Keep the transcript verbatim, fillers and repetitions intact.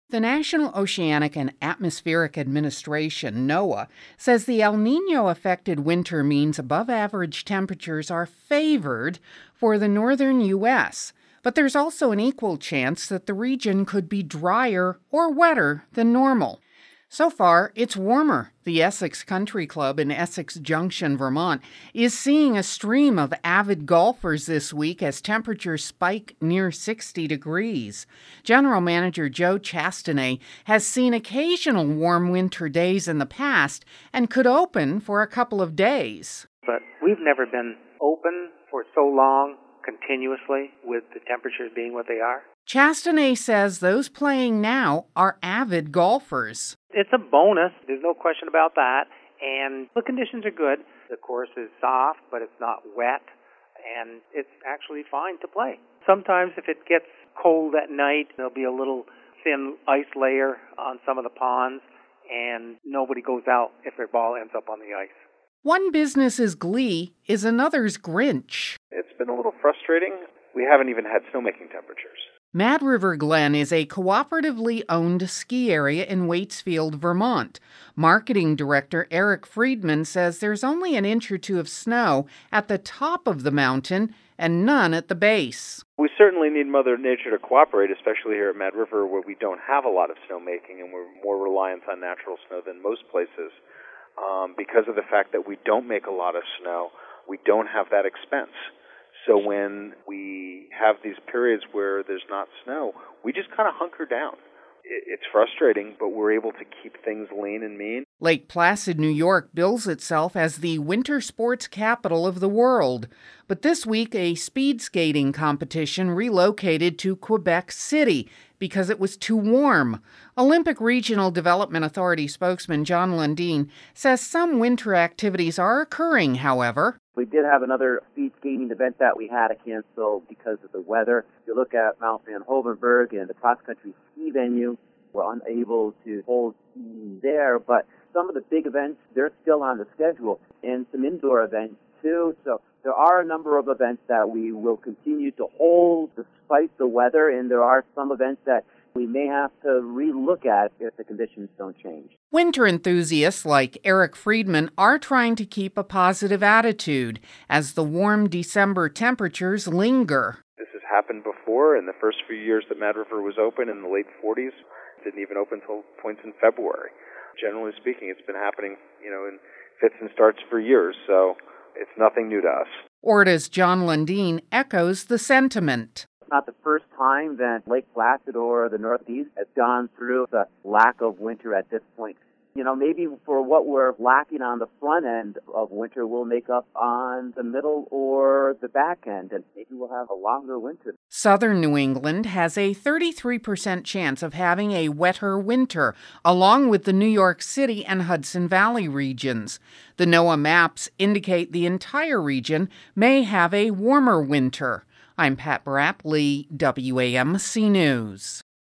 The National Oceanic and Atmospheric Administration, NOAA, says the El Nino-affected winter means above-average temperatures are favored for the northern U S, but there's also an equal chance that the region could be drier or wetter than normal. So far, it's warmer. The Essex Country Club in Essex Junction, Vermont, is seeing a stream of avid golfers this week as temperatures spike near sixty degrees. General Manager Joe Chastanay has seen occasional warm winter days in the past and could open for a couple of days. But we've never been open for so long continuously with the temperatures being what they are. Chastanay says those playing now are avid golfers. It's a bonus. There's no question about that. And the conditions are good. The course is soft, but it's not wet. And it's actually fine to play. Sometimes if it gets cold at night, there'll be a little thin ice layer on some of the ponds, and nobody goes out if their ball ends up on the ice. One business's glee is another's Grinch. It's been a little frustrating. We haven't even had snowmaking temperatures. Mad River Glen is a cooperatively owned ski area in Waitsfield, Vermont. Marketing director Eric Friedman says there's only an inch or two of snow at the top of the mountain and none at the base. We certainly need Mother Nature to cooperate, especially here at Mad River where we don't have a lot of snowmaking and we're more reliant on natural snow than most places. Um, because of the fact that we don't make a lot of snow, we don't have that expense. So when we have these periods where there's not snow, we just kind of hunker down. It's frustrating, but we're able to keep things lean and mean. Lake Placid, New York bills itself as the winter sports capital of the world. But this week, a speed skating competition relocated to Quebec City because it was too warm. Olympic Regional Development Authority spokesman John Lundeen says some winter activities are occurring, however. We did have another speed skating event that we had to cancel because of the weather. If you look at Mount Van Hovenberg and the cross-country ski venue, we're unable to hold skiing there, but some of the big events, they're still on the schedule, and some indoor events too. So there are a number of events that we will continue to hold despite the weather, and there are some events that we may have to relook at if the conditions don't change. Winter enthusiasts like Eric Friedman are trying to keep a positive attitude as the warm December temperatures linger. This has happened before in the first few years that Mad River was open in the late forties. It didn't even open until points in February. Generally speaking, it's been happening, you know, in fits and starts for years, so it's nothing new to us. Orta's John Lundeen echoes the sentiment. It's not the first time that Lake Placid or the Northeast has gone through the lack of winter at this point. You know, maybe for what we're lacking on the front end of winter, we'll make up on the middle or the back end, and maybe we'll have a longer winter. Southern New England has a thirty-three percent chance of having a wetter winter, along with the New York City and Hudson Valley regions. The NOAA maps indicate the entire region may have a warmer winter. I'm Pat Barapley, W A M C News.